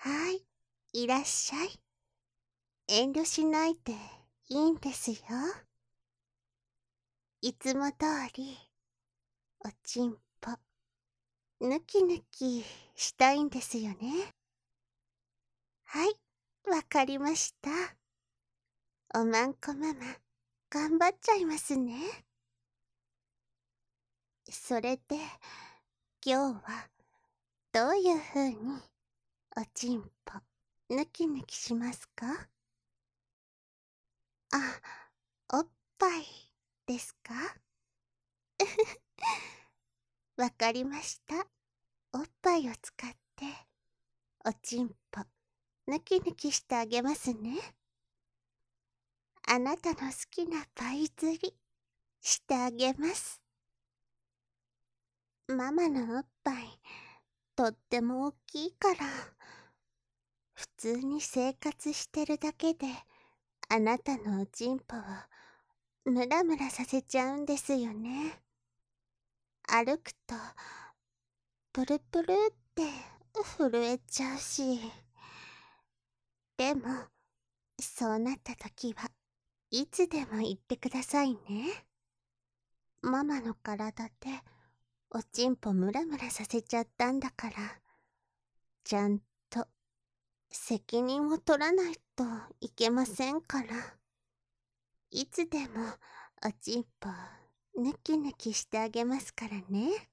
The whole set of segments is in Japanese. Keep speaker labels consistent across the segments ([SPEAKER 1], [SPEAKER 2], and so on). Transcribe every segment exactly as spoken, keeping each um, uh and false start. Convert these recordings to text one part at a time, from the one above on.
[SPEAKER 1] はい、いらっしゃい。遠慮しないでいいんですよ。いつも通り、おちんぽ、ぬきぬきしたいんですよね。はい、わかりました。おまんこママ、頑張っちゃいますね。それで、今日は、どういう風に、おちんぽ、ぬきぬきしますか？あ、おっぱいですか？わかりました。おっぱいを使って、おちんぽ、ぬきぬきしてあげますね。あなたの好きなパイ釣り、してあげます。ママのおっぱい、とっても大きいから、普通に生活してるだけで、あなたのおちんぽを、ムラムラさせちゃうんですよね。歩くと、プルプルって震えちゃうし。でも、そうなった時はいつでも言ってくださいね。ママの体でおちんぽムラムラさせちゃったんだから、ちゃんと責任を取らないといけませんから。いつでもおちんぽぬきぬきしてあげますからね。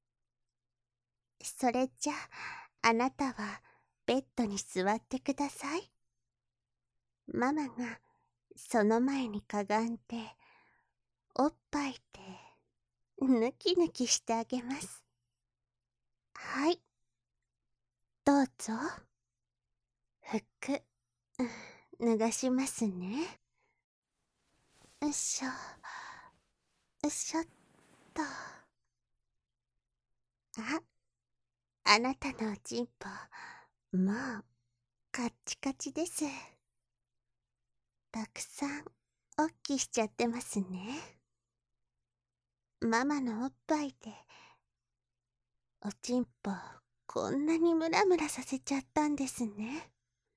[SPEAKER 1] それじゃあ、あなたはベッドに座ってください。ママがその前にかがんで、おっぱいでぬきぬきしてあげます。はい。どうぞ。服、脱がしますね。よいしょ。よいしょっと。あ、あなたのおちんぽ、もう、カッチカチです。たくさん、おっきしちゃってますね。ママのおっぱいで、おちんぽ、こんなにムラムラさせちゃったんですね。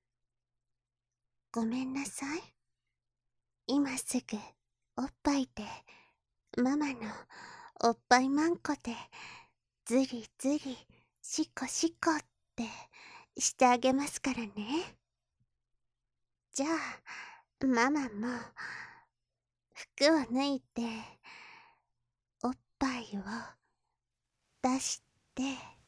[SPEAKER 1] ごめんなさい。今すぐ、おっぱいで、ママのおっぱいまんこで、ずりずり、しこしこってしてあげますからね。じゃあ、ママも、服を脱いで、おっぱいを出して、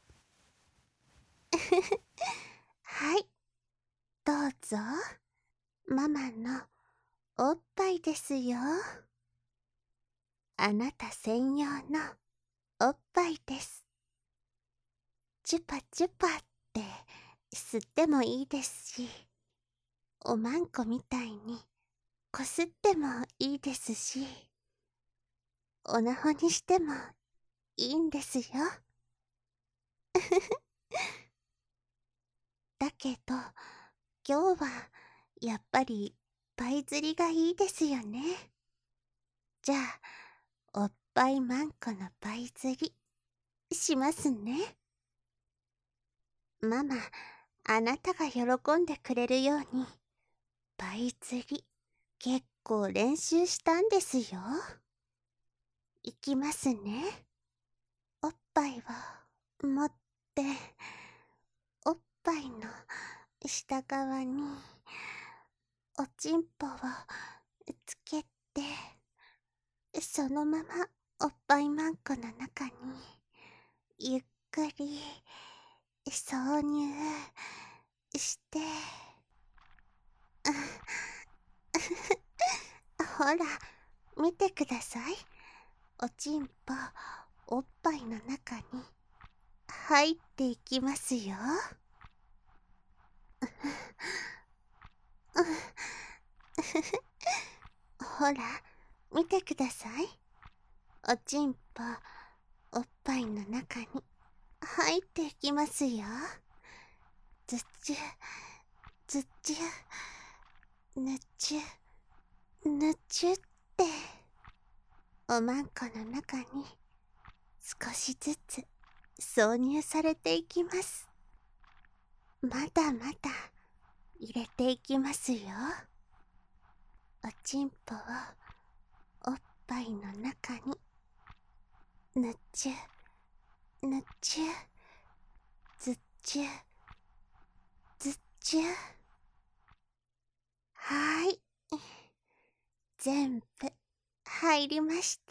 [SPEAKER 1] はい、どうぞ。ママのおっぱいですよ。あなた専用のおっぱいです。チュパチュパって吸ってもいいですし、おまんこみたいにこすってもいいですし、おなほにしてもいいんですよ。だけど、今日はやっぱりパイ釣りがいいですよね。じゃあ、おっぱいまんこのパイ釣りしますね。ママ、あなたが喜んでくれるように、パイ釣り結構練習したんですよ。いきますね。おっぱいを持って、おっぱいの下側におちんぽをつけて、そのままおっぱいまんこの中にゆっくり挿入して、ほら、見てください。おちんぽ、おっぱいの中に入っていきますよ。ほら、見てください。おちんぽ、おっぱいの中に入っていきますよ。ずっちゅ、ずっちゅ、ぬちゅ、ぬちゅって、おまんこの中に少しずつ挿入されていきます。 まだまだ入れていきますよ。おちんぽをおっぱいの中にぬちゅぬちゅずっちゅずっちゅ。はーい、全部入りました。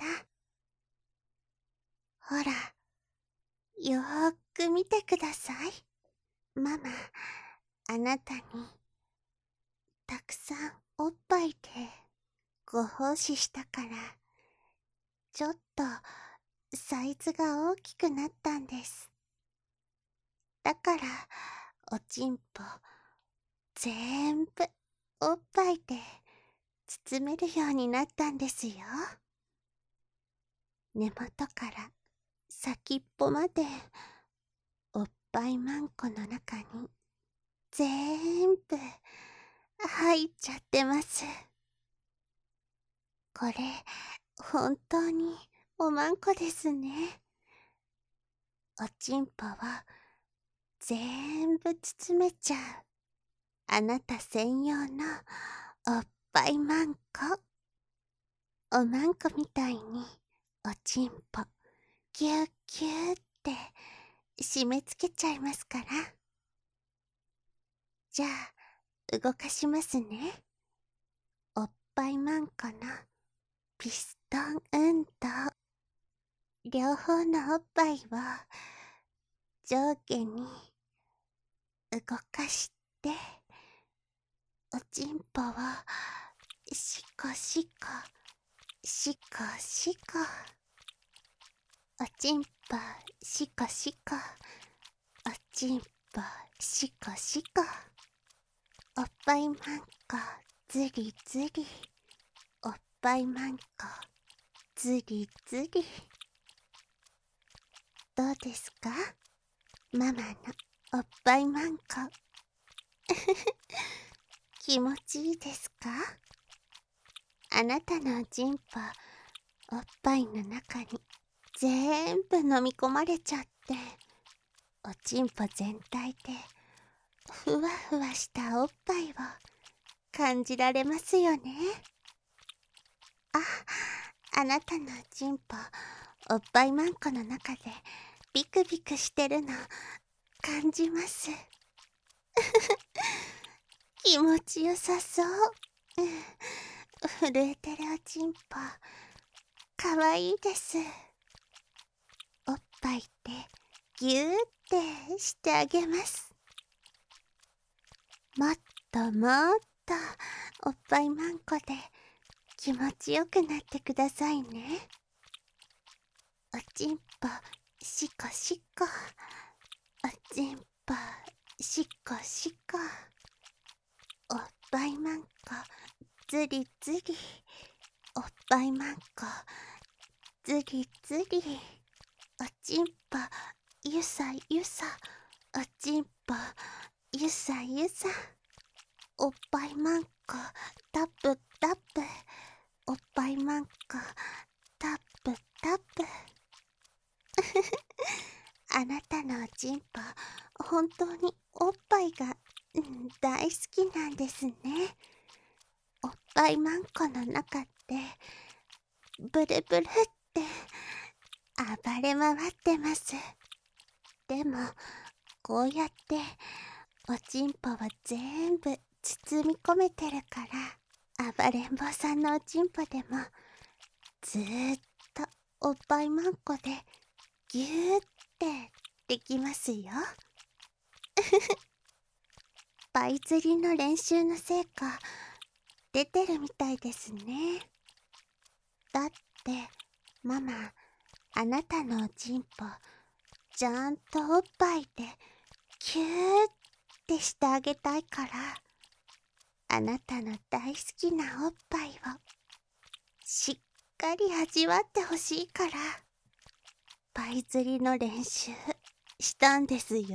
[SPEAKER 1] ほら、よーく見てください。ママ、あなたにたくさんおっぱいでご奉仕したから、ちょっとサイズが大きくなったんです。だから、おちんぽ、ぜーんぶおっぱいで包めるようになったんですよ。根元から先っぽまでおっぱいまんこの中にぜーんぶ入っちゃってます。これ、本当におまんこですね。おちんぽをぜーんぶ包めちゃうあなた専用のおっぱいまんこ。おまんこみたいにおちんぽぎゅっぎゅーって締め付けちゃいますから。じゃあ動かしますね。おっぱいまんこのピストン運動。両方のおっぱいを上下に動かして、おちんぽをシコシコシコシコ。おちんぽシコシコ。おちんぽシコシコ。おっぱいまんこずりずり。おっぱいまんこずりずり。どうですか、ママのおっぱいまんこ。気持ちいいですか？あなたのおちんぽ、おっぱいの中にぜんぶ飲み込まれちゃって、おちんぽ全体でふわふわしたおっぱいを感じられますよね。あ、あなたのおちんぽ、おっぱいまんこの中でビクビクしてるの感じます。気持ちよさそう。うん、震えてるおちんぽ、かわいいです。おっぱいってぎゅーってしてあげます。もっともっとおっぱいまんこで気持ちよくなってくださいね。おちんぽしこしこ。おちんぽしこしこ。おっぱいまんこずりずり。おっぱいまんこずりずり。おちんぽゆさゆさ。おちんぽゆさゆさ。おっぱいまんこタップタップ。おっぱいまんこタップタップ。あなたのおちんぽ、本当におっぱいが、うん、大好きなんですね。おっぱいまんこの中ってブルブルって暴れ回ってます。でもこうやっておちんぽは全部包み込めてるから、暴れん坊さんのおちんぽでもずーっとおっぱいまんこでぎゅーってできますよ。パイ釣りの練習の成果出てるみたいですね。だってママ、あなたのおちんぽちゃんとおっぱいでキューってしてあげたいから、あなたの大好きなおっぱいをしっかり味わってほしいから、パイ釣りの練習したんですよ。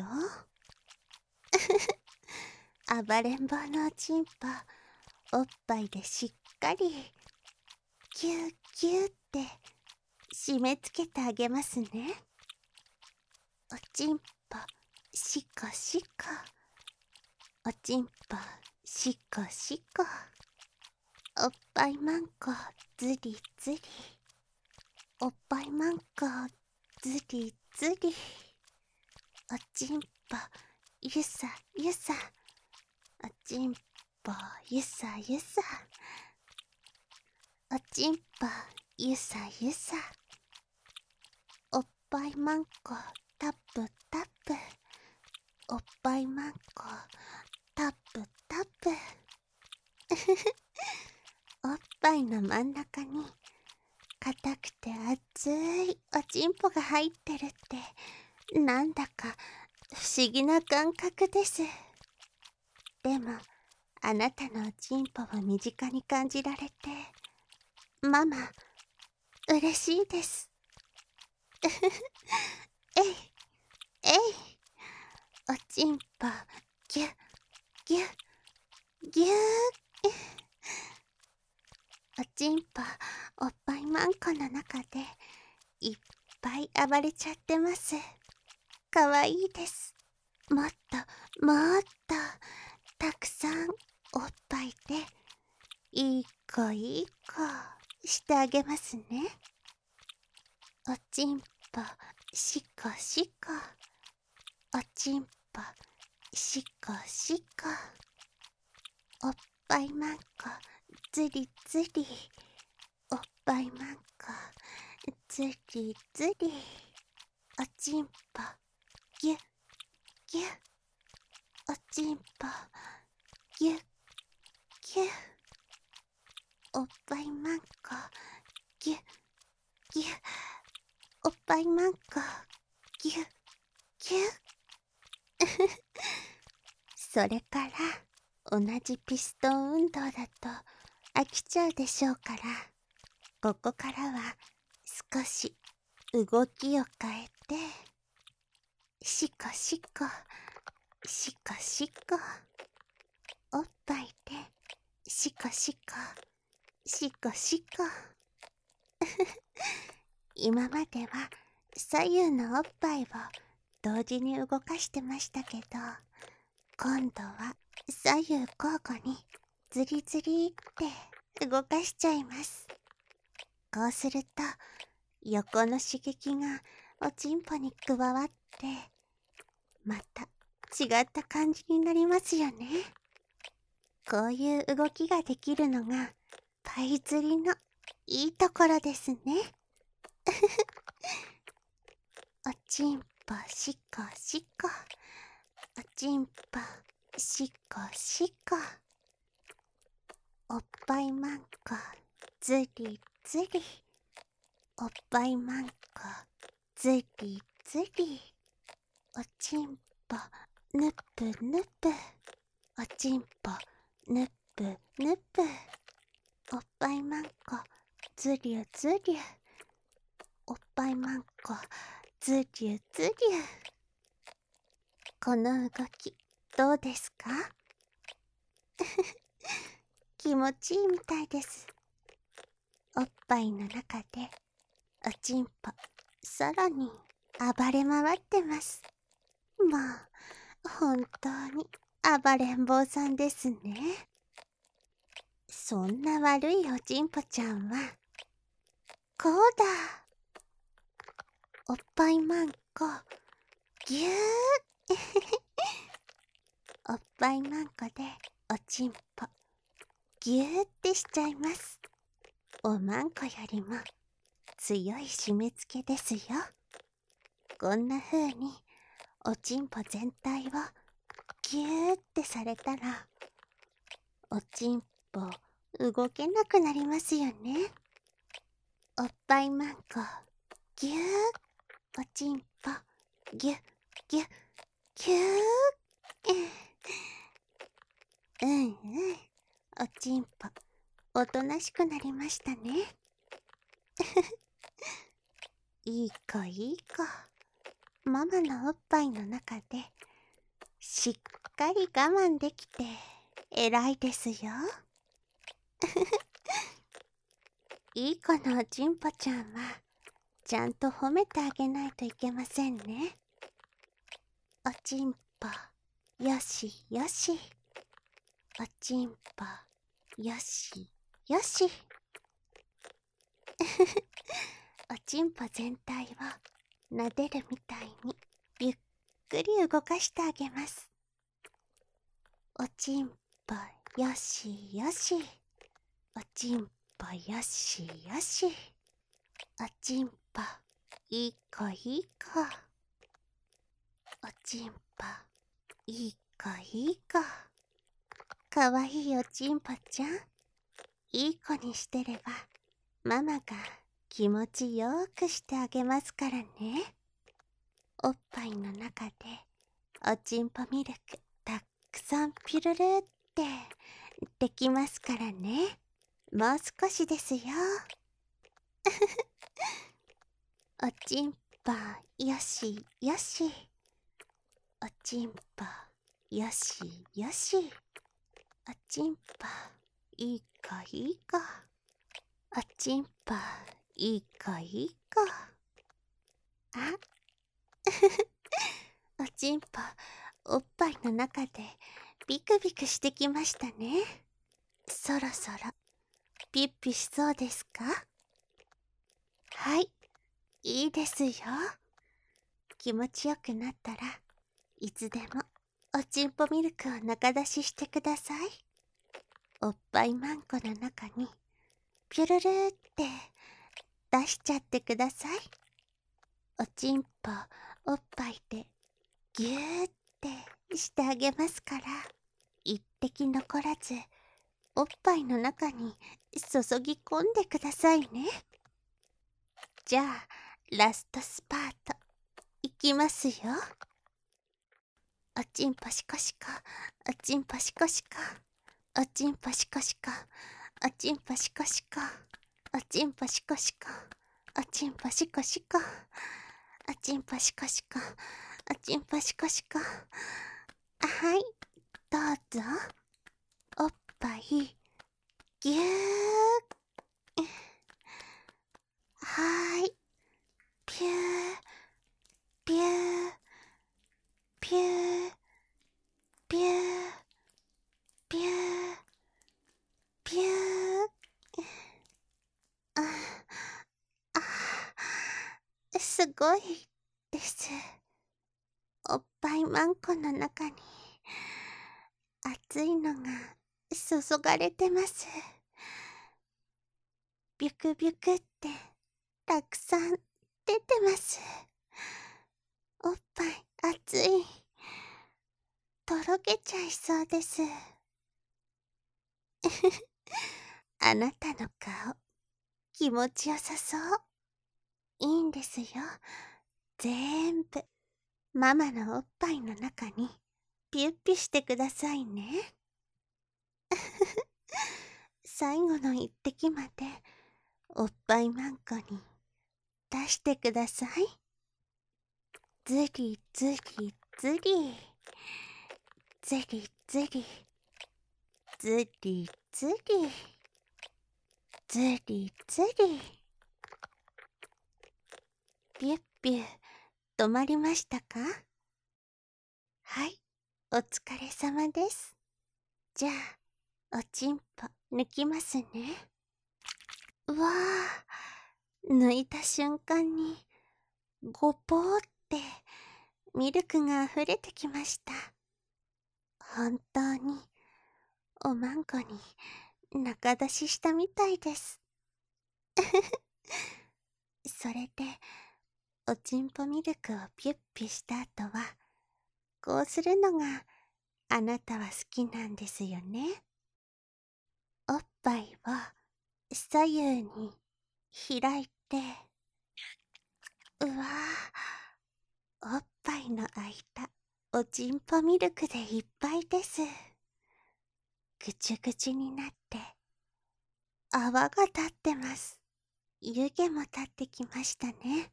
[SPEAKER 1] 暴れん坊のおちんぽ、おっぱいでしっかりキューキューって締め付けてあげますね。おちんぽしこしこ。 おちんぽしこしこ、おっぱいまんこずりずり、おっぱいまんこずりずり、おちんぽゆさゆさ、おちんぽゆさゆさ、おちんぽゆさゆさ、おっぱいまんこタップタップ、おっぱいまんこタップタップおっぱいの真ん中に硬くて熱いおちんぽが入ってるってなんだか不思議な感覚です。でもあなたのおちんぽを身近に感じられてママ嬉しいです。えいえい、おちんぽぎゅぎゅぎゅーおちんぽおっぱいまんこの中でいっぱい暴れちゃってます。かわいいです。もっともっとたくさんおっぱいでいい子いい子してあげますね。おちんぽしこしこ、おちんぽしこしこ、おっぱいまんこずりずり、おっぱいまんこずりずり、おちんぽぎゅぎゅ、おちんぽぎゅぎゅ、おっぱいまんこぎゅぎゅ、おっぱいまんこぎゅぎゅそれから同じピストン運動だと飽きちゃうでしょうから、ここからは少し動きを変えて、しこしこしこしこ、おっぱいでしこしこしこしこ今までは左右のおっぱいを同時に動かしてましたけど、今度は左右交互にズリズリって動かしちゃいます。こうすると横の刺激がおちんぽに加わってまた違った感じになりますよね。こういう動きができるのがパイ釣りのいいところですね。おちんぽしこしこ、おちんぽしこしこ、おっぱいまんこずりずり、おっぱいまんこずりずり、おちんぽぬぷぬぷ、おちんぽぬぷぬぷ、おっぱいまんこずりゅずりゅ、おっぱいまんこずりゅずりゅ。この動きどうですか？気持ちいいみたいです。おっぱいの中でおちんぽさらに暴れ回ってます。もう本当に暴れん坊さんですね。そんな悪いおちんぽちゃんはこうだ。おっぱいまんこぎゅーおっぱいまんこでおちんぽぎゅーってしちゃいます。おまんこよりも強い締め付けですよ。こんな風におちんぽ全体をぎゅーってされたらおちんぽ動けなくなりますよね。おっぱいまんこぎゅー、おちんぽぎゅぎゅぎゅーうんうん、おちんぽおとなしくなりましたね。いい子いい子、ママのおっぱいの中でしっかり我慢できて偉いですよ。いい子のおちんぽちゃんはちゃんと褒めてあげないといけませんね。おちんぽよしよし。おちんぽよしよし。おちんぽ全体を撫でるみたいにゆっくり動かしてあげます。おちんぽよしよし。おちんぽよしよし。おちんぽいい子いい子。おちんぽいい子いい子。かわいいおちんぽちゃん、いい子にしてればママが気持ちよくしてあげますからね。おっぱいの中でおちんぽミルクたくさんピュルルってできますからね。もう少しですよ。おちんぽよしよし。おちんぽよしよし。おちんぽいい子いい子。おちんぽいい子いい子。あおちんぽおっぱいの中でビクビクしてきましたね。そろそろピッピしそうですか？はい、いいですよ。気持ちよくなったらいつでもおちんぽミルクを中出ししてください。おっぱいマンコの中にピュルルって出しちゃってください。おちんぽおっぱいでぎゅーってしてあげますから、一滴残らずおっぱいの中に注ぎ込んでくださいね。じゃあラストスパートいきますよ。おちんぽしこしこ、おちんぽしこしこ、おちんぽしこしこ、おちんぽしこしこ、おちんぽしこしこ、おちんぽしこしこ、おちんぽしこしこ、おちんぽしこしこ。はい、どうぞ。おっぱいぎゅー。はーい、ピューピューピューピューピューピュー。ああ、すごいです。おっぱいマンコの中に熱いのが注がれてます。ビュクビュクってたくさん出てます。おっぱい熱い。とろけちゃいそうです。あなたの顔気持ちよさそう。いいんですよ。全部ママのおっぱいの中にピュッピュしてくださいね。最後の一滴までおっぱいマンコに出してください。ずりずりずりずりずりずりずりずりずり。ピュッピュ止まりましたか？はい、お疲れ様です。じゃあおちんぽ抜きますね。うわあ、抜いた瞬間にごぽーってミルクが溢れてきました。本当におまんこに中出ししたみたいです。それでおちんぽミルクをピュッピュした後はこうするのがあなたは好きなんですよね。おっぱいを左右に開いて、うわぁ、おっぱいの間おちんぽミルクでいっぱいです。ぐちゅぐちゅになって泡が立ってます。湯気も立ってきましたね。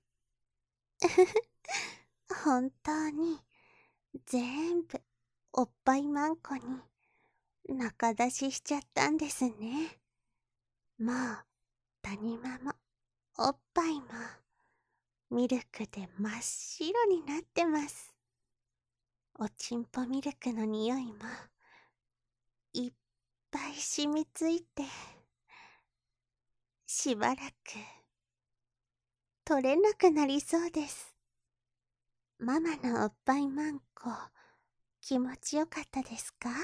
[SPEAKER 1] 本当に全部おっぱいマンコに中出ししちゃったんですね。もう谷間もおっぱいもミルクで真っ白になってます。 おちんぽミルクの匂いもいっぱい染みついて、しばらく取れなくなりそうです。ママのおっぱいマンコ、気持ちよかったですか？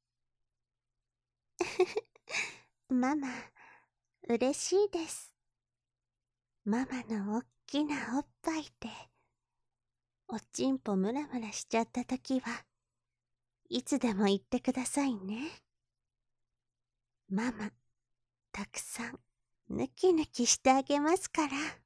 [SPEAKER 1] ママ、嬉しいです。ママのおっきなおっぱいで、おちんぽムラムラしちゃったときは、いつでも言ってくださいね。ママ、たくさん、ぬきぬきしてあげますから。